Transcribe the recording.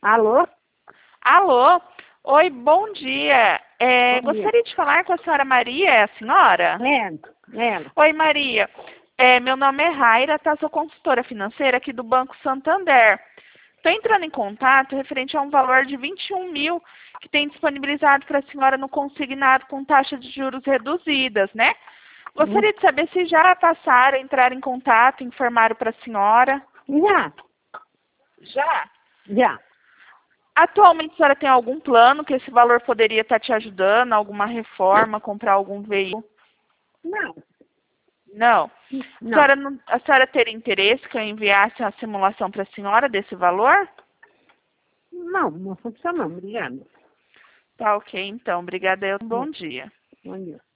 Alô? Alô? Oi, bom dia. Bom dia. Gostaria de falar com a senhora Maria, é a senhora? Ela. Oi, Maria. Meu nome é Raira, tá? Sou consultora financeira aqui do Banco Santander. Estou entrando em contato referente a um valor de 21 mil que tem disponibilizado para a senhora no consignado com taxa de juros reduzidas, né? Gostaria de saber se já passaram, entraram em contato, informaram para a senhora. Já. Já? Já. Atualmente, a senhora tem algum plano que esse valor poderia estar te ajudando? Alguma reforma, comprar algum veículo? Não. Não. Não. A senhora teria interesse que eu enviasse uma simulação para a senhora desse valor? Não funciona não. Obrigada. Tá ok, então. Obrigada. Um bom dia. Bom dia.